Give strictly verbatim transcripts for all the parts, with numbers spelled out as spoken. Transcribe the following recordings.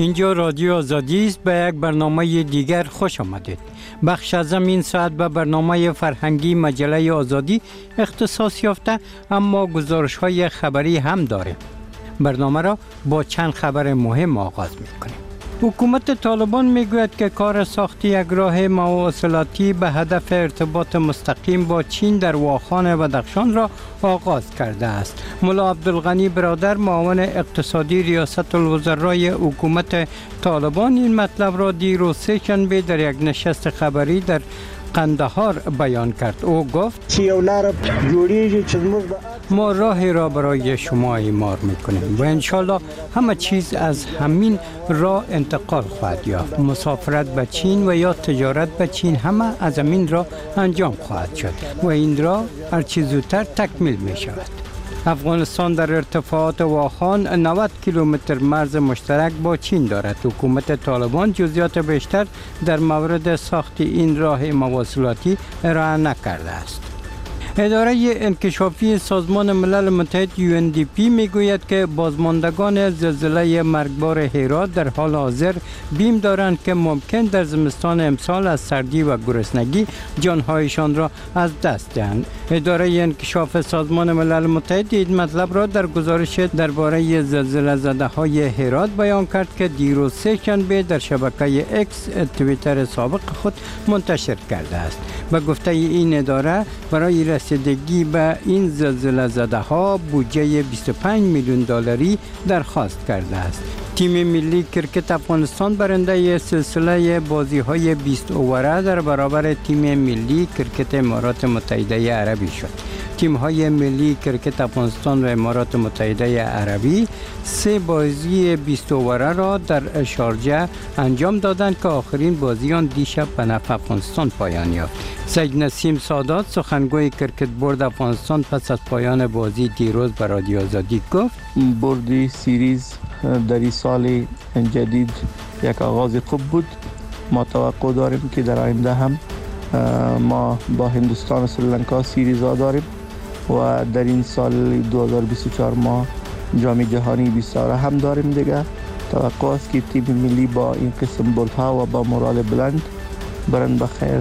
اینجا رادیو آزادی است. به یک برنامه دیگر خوش آمدید. بخش از این ساعت به برنامه فرهنگی مجله آزادی اختصاص یافته، اما گزارش های خبری هم داریم. برنامه را با چند خبر مهم آغاز می‌کنیم. حکومت طالبان میگوید که کار ساخت یک راه مواصلاتی به هدف ارتباط مستقیم با چین در واخان بدخشان را آغاز کرده است. ملا عبدالغنی برادر، معاون اقتصادی ریاست الوزرای حکومت طالبان، این مطلب را دیروز سه‌شنبه در یک نشست خبری در قندهار بیان کرد. او گفت ما راهی را برای شما اعمار میکنیم و انشالله همه چیز از همین راه انتقال خواهد یافت. مسافرت به چین و یا تجارت به چین همه از همین راه انجام خواهد شد و این راه هرچی زودتر تکمیل می شود. افغانستان در ارتفاعات واخان نود کیلومتر مرز مشترک با چین دارد. حکومت طالبان جزئیات بیشتر در مورد ساخت این راه مواصلاتی ارائه نکرده است. اداره انکشافی سازمان ملل متحد یو ان دی پی میگوید که بازماندگان زلزله مرگبار هرات در حال حاضر بیم دارند که ممکن در زمستان امسال از سردی و گرسنگی جانهایشان را از دست دهند. اداره انکشاف سازمان ملل متحد این مطلب را در گزارش درباره زلزله زده های هرات بیان کرد که دیروز سه‌شنبه در شبکه اکس توییتر سابق خود منتشر کرده است. به گفته این اداره برای رسیدگی به این زلزله زده ها بودجه بیست و پنج میلیون دلاری درخواست کرده است. تیم ملی کرکت افغانستان برنده سلسله بازی های بیست اووره در برابر تیم ملی کرکت امارات متحده عربی شد. تیم های ملی کرکت افغانستان و امارات متحده عربی سه بازی بیست اووره را در شارجه انجام دادند که آخرین بازیان دیشب به نفع افغانستان پایان یافت. سید نسیم سادات، سخنگوی کرکت بورد افغانستان، پس از پایان بازی دیروز به رادیو آزادی گفت بردی سیریز در این سال جدید یک آغاز خوب بود. ما توقع داریم که در آینده هم ما با هندوستان و سریلانکا سیریز ها داریم و در این سال دو هزار و بیست و چهار ما جام جهانی بیست هم داریم دیگه. توقع است که تیم ملی با این قسم بردها و با مورال بلند برن بخیر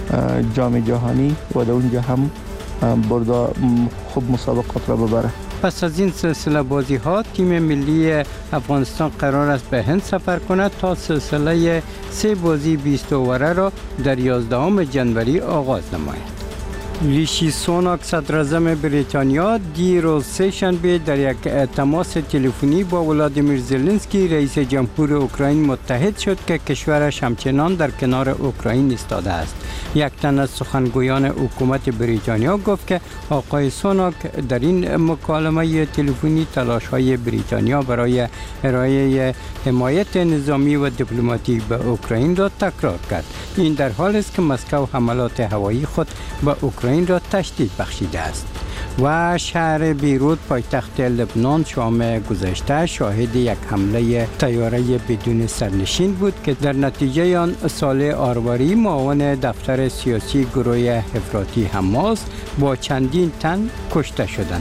جام جهانی و در اونجا هم بردا خوب مسابقات را ببره. پس از این سلسله بازی ها تیم ملی افغانستان قرار است به هند سفر کند تا سلسله سه بازی بیست اووره را در یازدهم ژانویه آغاز نماید. ریشی سوناک، صدراعظم بریتانیا، دیروز سه‌شنبه در یک تماس تلفنی با ولادیمیر زلنسکی رئیس جمهور اوکراین متحد شد که کشورش همچنان در کنار اوکراین ایستاده است. یک تن از سخنگویان حکومت بریتانیا گفت که آقای سوناک در این مکالمه تلفنی تلاش‌های بریتانیا برای ارائه حمایت نظامی و دیپلماتیک به اوکراین را تکرار کرد. این در حالی است که مسکو حملات هوایی خود به اوکراین را تشدید بخشیده است. و شهر بیروت پایتخت لبنان شام گذشته شاهد یک حمله طیاره بدون سرنشین بود که در نتیجه آن صالح آرواری، معاون دفتر سیاسی گروه افراطی حماس، با چندین تن کشته شدند.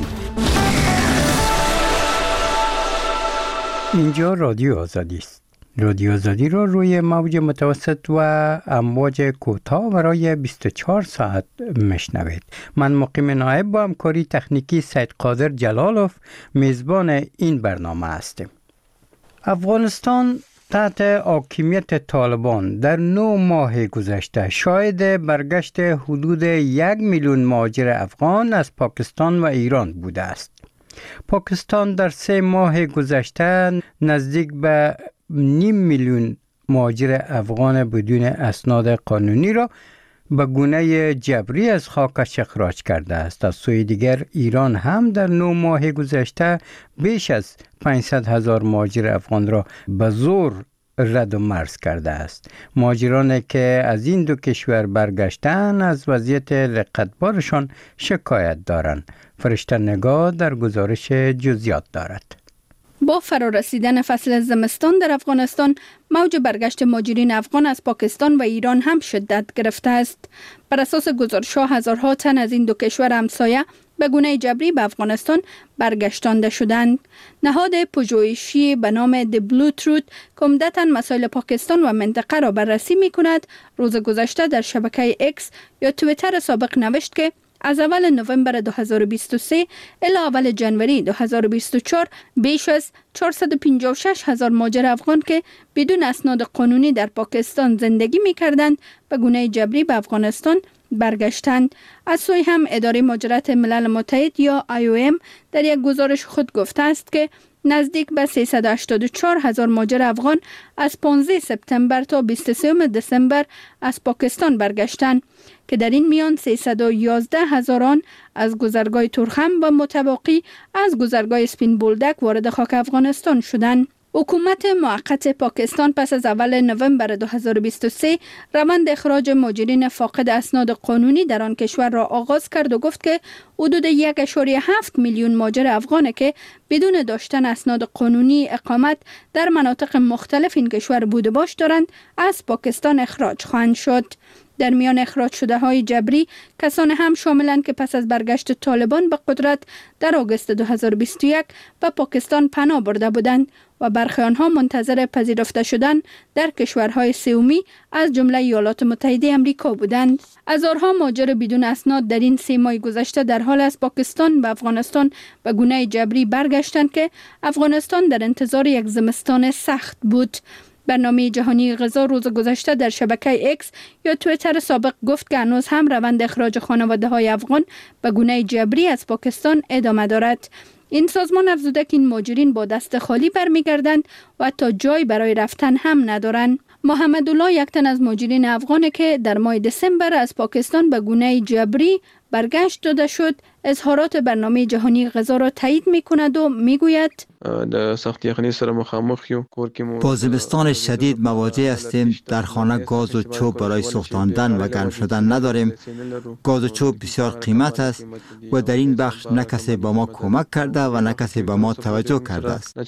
اینجا رادیو آزادی است. رادیو آزادی را روی موج متوسط و امواج کوتاه برای بیست و چهار ساعت میشنوید. من مقیم نایب با همکاری تکنیکی سید قادر جلالوف میزبان این برنامه هستیم. افغانستان تحت حاکمیت طالبان در نه ماه گذشته شاهد برگشت حدود یک میلیون مهاجر افغان از پاکستان و ایران بوده است. پاکستان در سه ماه گذشته نزدیک به نیم میلیون مهاجر افغان بدون اسناد قانونی را به گونه جبری از خاکش اخراج کرده است. از سوی دیگر ایران هم در نه ماه گذشته بیش از پانصد هزار مهاجر افغان را به زور رد و مرز کرده است. مهاجرانی که از این دو کشور برگشتن از وضعیت رقتبارشان شکایت دارند. فرشته نگاه در گزارش جزئیات دارد. با فرارسیدن فصل زمستان در افغانستان، موج برگشت مهاجرین افغان از پاکستان و ایران هم شدت گرفته است. بر اساس گزارش‌ها هزارها تن از این دو کشور همسایه به گونه جبری به افغانستان برگشتانده شدند. نهاد پژوهشی به نام دی بلو تروت که عمدتاً مسائل پاکستان و منطقه را بررسی می کند، روز گذشته در شبکه اکس یا توییتر سابق نوشت که از اول نوامبر دو هزار و بیست و سه الی اول جنوری دو هزار و بیست و چهار بیش از چهارصد و پنجاه و شش هزار مهاجر افغان که بدون اسناد قانونی در پاکستان زندگی می کردند به گونه جبری به افغانستان برگشتند. از سوی هم اداره مهاجرت ملل متحد یا آی او ام در یک گزارش خود گفته است که نزدیک به سیصد و هشتاد و چهار هزار مهاجر افغان از پانزده سپتامبر تا بیست و سه دسامبر از پاکستان برگشتند که در این میان سیصد و یازده هزار آن از گذرگاه تورخم و متباقی از گذرگاه اسپین بولدک وارد خاک افغانستان شدند. حکومت موقت پاکستان پس از اول نوامبر دو هزار و بیست و سه روند اخراج مهاجرین فاقد اسناد قانونی در آن کشور را آغاز کرد و گفت که حدود یک ممیز هفت میلیون مهاجر افغان که بدون داشتن اسناد قانونی اقامت در مناطق مختلف این کشور بوده باش دارند از پاکستان اخراج خواهند شد. در میان اخراج شده های جبری کسان هم شاملند که پس از برگشت طالبان به قدرت در آگوست دو هزار و بیست و یک به پاکستان پناه برده بودند و برخی آنها منتظر پذیرفته شدن در کشورهای سومی از جمله ایالات متحده آمریکا بودند. هزارها مهاجر بدون اسناد در این سه ماه گذشته در حال از پاکستان به افغانستان به گونه جبری برگشتند که افغانستان در انتظار یک زمستان سخت بود. برنامه جهانی غذا روز گذشته در شبکه اکس یا توییتر سابق گفت که هنوز هم روند اخراج خانواده های افغان به گونه جبری از پاکستان ادامه دارد. این سازمان افزوده که این مهاجرین با دست خالی برمیگردند و تا جای برای رفتن هم ندارند. محمدالله یک تن از مهاجرین افغان که در ماه دسامبر از پاکستان به گونه جبری برگشت داده شد، اظهارات برنامه جهانی غذا را تایید می کند و می گوید با زمستان شدید مواجه هستیم. در خانه گاز و چوب برای سوختاندن و گرم شدن نداریم. گاز و چوب بسیار قیمت است و در این بخش نه کسی با ما کمک کرده و نه کسی با ما توجه کرده است.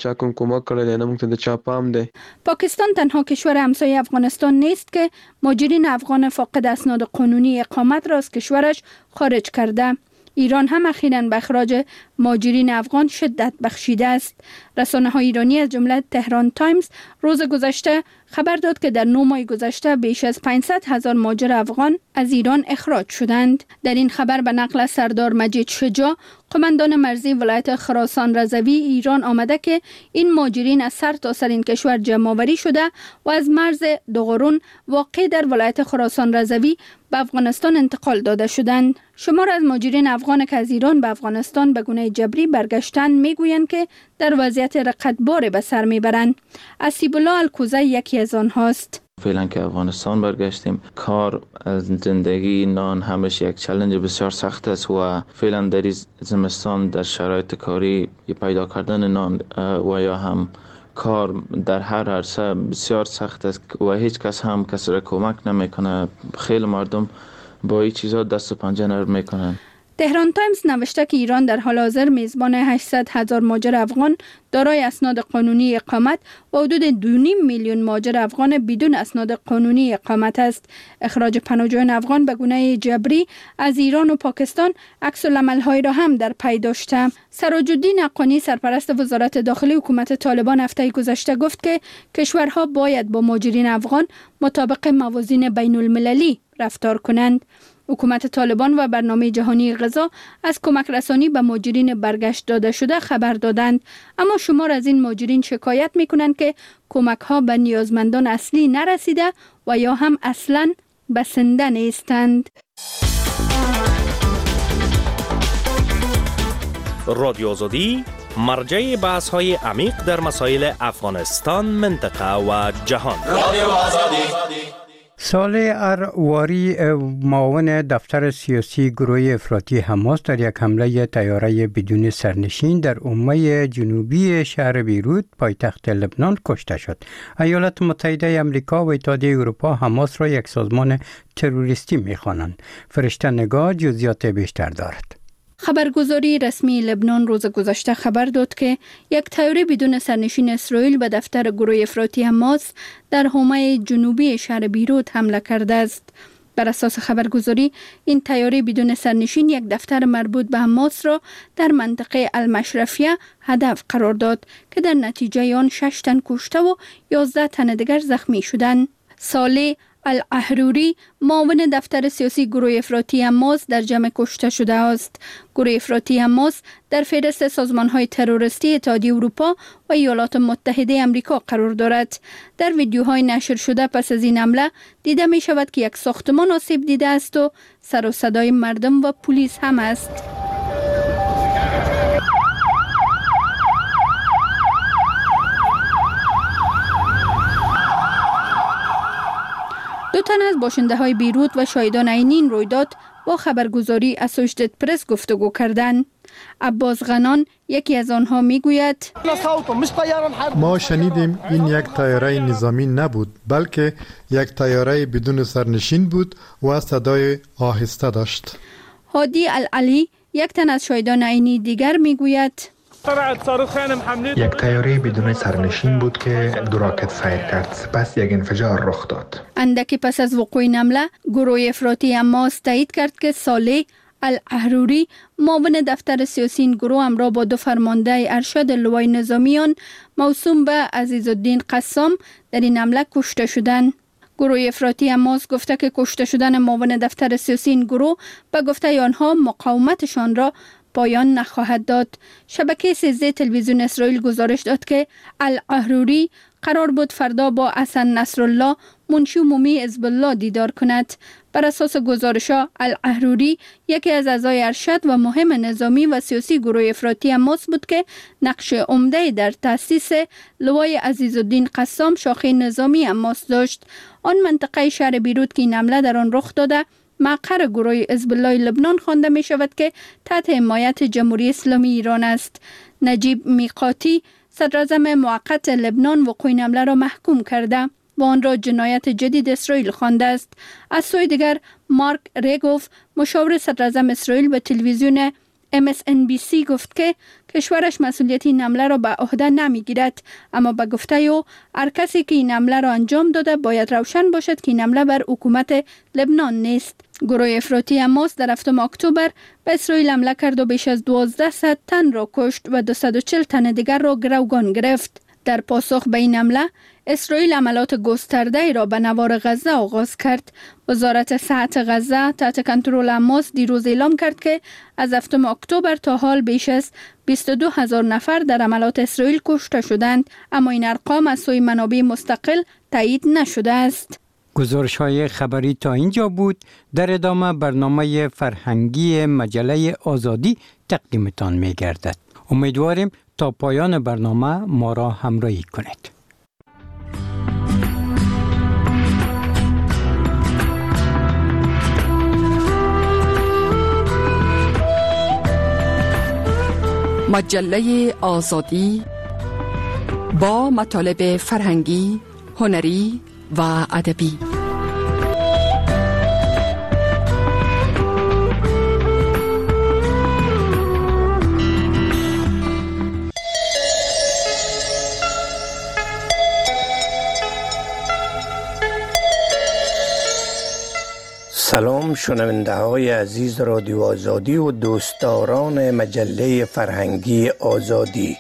پاکستان تنها کشور همسایه افغانستان نیست که مهاجرین افغان فاقد اسناد قانونی اقامت را از کشورش خارج کرده. ایران هم اخیراً به اخراج مهاجرین افغان شدت بخشیده است. رسانه های ایرانی از جمله تهران تایمز روز گذشته خبر داد که در نه ماه گذشته بیش از پانصد هزار مهاجر افغان از ایران اخراج شدند. در این خبر به نقل از سردار مجید شجاع، قماندان مرزی ولایت خراسان رضوی ایران آمده که این مهاجرین از سر تا سر این کشور جمع آوری شده و از مرز دوغرون واقع در ولایت خراسان رضوی به افغانستان انتقال داده شدند. شمار از مهاجرین افغان که از ایران به افغانستان به گونه جبری برگشتند میگویند که در وضعیت رقتبار به سر میبرند. اسیب الله الکوزی یکی از آنهاست. فعلا که افغانستان برگشتیم، کار، زندگی، نان همش یک چالش بسیار سخت است و فعلا در این زمستان در شرایط کاری پیدا کردن نان و یا هم کار در هر عرصه بسیار سخت است و هیچ کس هم کس را کمک نمیکنه. خیلی مردم با این چیزا دست و پنجه نرم میکنن. تهران تایمز نوشته که ایران در حال حاضر میزبان هشتصد هزار مهاجر افغان دارای اسناد قانونی اقامت و حدود دو و نیم میلیون مهاجر افغان بدون اسناد قانونی اقامت است. اخراج پناهجویان افغان به گونه جبری از ایران و پاکستان عکس العمل‌هایی را هم در پی داشته. سراج الدین حقانی سرپرست وزارت داخلی حکومت طالبان هفته گذشته گفت که کشورها باید با مهاجرین افغان مطابق موازین بین المللی رفتار کنند. حکومت طالبان و برنامه جهانی غذا از کمک رسانی به مهاجرین برگشت داده شده خبر دادند، اما شمار از این مهاجرین شکایت می کنند که کمک ها به نیازمندان اصلی نرسیده و یا هم اصلاً بسنده نیستند. رادیو آزادی مرجع بحث های عمیق در مسائل افغانستان، منطقه و جهان. رادیو آزادی. صالح ارواری، معاون دفتر سیاسی گروه افراطی حماس، در یک حمله طیاره بدون سرنشین در عمه جنوبی شهر بیروت پایتخت لبنان کشته شد. ایالات متحده آمریکا و اتحادیه اروپا حماس را یک سازمان تروریستی می‌خوانند. فرشته نگاه جزئیات بیشتر دارد. خبرگزاری رسمی لبنان روز گذشته خبر داد که یک طیاره بدون سرنشین اسرائیل به دفتر گروه افراطی حماس در حومه جنوبی شهر بیروت حمله کرده است. بر اساس خبرگزاری این طیاره بدون سرنشین یک دفتر مربوط به حماس را در منطقه المشرفیه هدف قرار داد که در نتیجه آن شش تن کشته و یازده تن دیگر زخمی شدند. صالح العهروری معاون دفتر سیاسی گروه افراطی حماس در جمع کشته شده است. گروه افراطی حماس در فهرست سازمان‌های تروریستی اتحادیه اروپا و ایالات متحده آمریکا قرار دارد. در ویدیوهای نشر شده پس از این حمله دیده می شود که یک ساختمان آسیب دیده است و سر و صدای مردم و پلیس هم است. دو تن از باشنده های بیروت و شاهدان عینی این رویداد با خبرگزاری اسوشیتد پرس گفتگو کردند. عباس غنان یکی از آنها می گوید ما شنیدیم این یک طیاره نظامی نبود بلکه یک طیاره بدون سرنشین بود و صدای آهسته داشت. هادی العلی یک تن از شاهدان عینی دیگر می گوید یک طیاره بدون سرنشین بود که دو راکت فایر کرد، سپس یک انفجار رخ داد. اندکی پس از وقوع این حمله گروه افراطی حماس تایید کرد که صالح العهروری معاون دفتر سیاسی این گروه همراه با دو فرمانده ارشد لوای نظامیان موسوم به عزیزالدین قسام در این حمله کشته شدند. گروه افراطی حماس گفته که کشته شدن معاون دفتر سیاسی این گروه به گفته آنها مقاومتشان را پایان نخواهد داد. شبکه سیزده تلویزیون اسرائیل گزارش داد که العهروری قرار بود فردا با حسن نصرالله منشی عمومی حزب الله دیدار کند. بر اساس گزارش‌ها العهروری یکی از اعضای ارشد و مهم نظامی و سیاسی گروه افراطی حماس بود که نقش عمده در تأسیس لوای عزیزالدین قسام شاخه نظامی حماس داشت. آن منطقه شهر بیروت که این حمله در آن رخ داده مقر گروه حزب الله لبنان خوانده می شود که تحت حمایت جمهوری اسلامی ایران است. نجیب میقاتی صدراعظم موقت لبنان وقوع این حمله را محکوم کرده و آن را جنایت جدید اسرائیل خوانده است. از سوی دیگر مارک ریگوف مشاور صدراعظم اسرائیل به تلویزیون ام اس ان بی سی گفت که کشورش مسئولیت این حمله را به عهده نمیگیرد، اما به گفته او هر کسی که این حمله را انجام داده باید روشن باشد که این حمله بر حکومت لبنان نیست. گروه افراطی حماس در هفتم اکتبر به اسرائیل حمله کرد و بیش از دوازده تن را کشت و دویست و چهل تن دیگر را گروگان گرفت. در پاسخ به این حمله اسرائیل عملیات گسترده را به نوار غزه آغاز کرد. وزارت صحت غزه تحت کنترل حماس دیروز اعلام کرد که از هفتم اکتبر تا حال بیش از بیست و دو هزار نفر در عملیات اسرائیل کشته شدند، اما این ارقام از سوی منابع مستقل تایید نشده است. گزارش های خبری تا اینجا بود. در ادامه برنامه فرهنگی مجله آزادی تقدیمتان می گردد. امیدواریم تا پایان برنامه ما را همراهی کنید. مجله آزادی با مطالب فرهنگی، هنری و ادبی. سلام شنونده های عزیز رادیو آزادی و دوستداران مجله فرهنگی آزادی.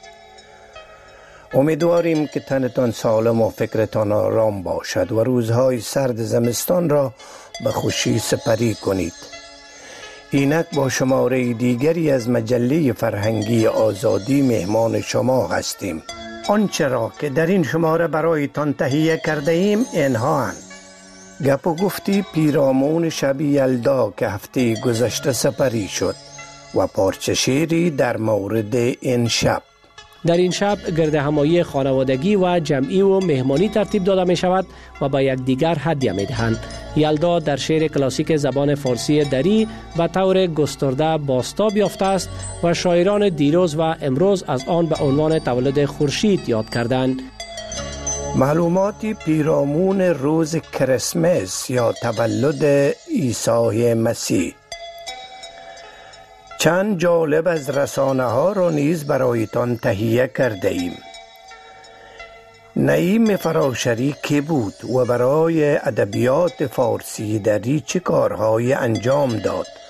امیدواریم که تنتان سالم و فکرتان آرام باشد و روزهای سرد زمستان را به خوشی سپری کنید. اینک با شماره دیگری از مجله فرهنگی آزادی مهمان شما هستیم. آنچه را که در این شماره برایتان تهیه کرده ایم اینها اند: گپ و گفتی پیرامون شب یلدا که هفته گذشته سپری شد و پارچه شعری در مورد این شب. در این شب گرد همایی خانوادگی و جمعی و مهمانی ترتیب داده می شود و با یکدیگر هدیه می دهند. یلدا در شعر کلاسیک زبان فارسی دری به طور گسترده بازتاب یافته است و شاعران دیروز و امروز از آن به عنوان تولد خورشید یاد کردند. معلوماتی پیرامون روز کریسمس یا تولد عیسی مسیح. چند جالب از رسانه ها را نیز برایتان تهیه کرده ایم. نعیم فراشری که بود و برای ادبیات فارسی دری چه کارهای انجام داد؟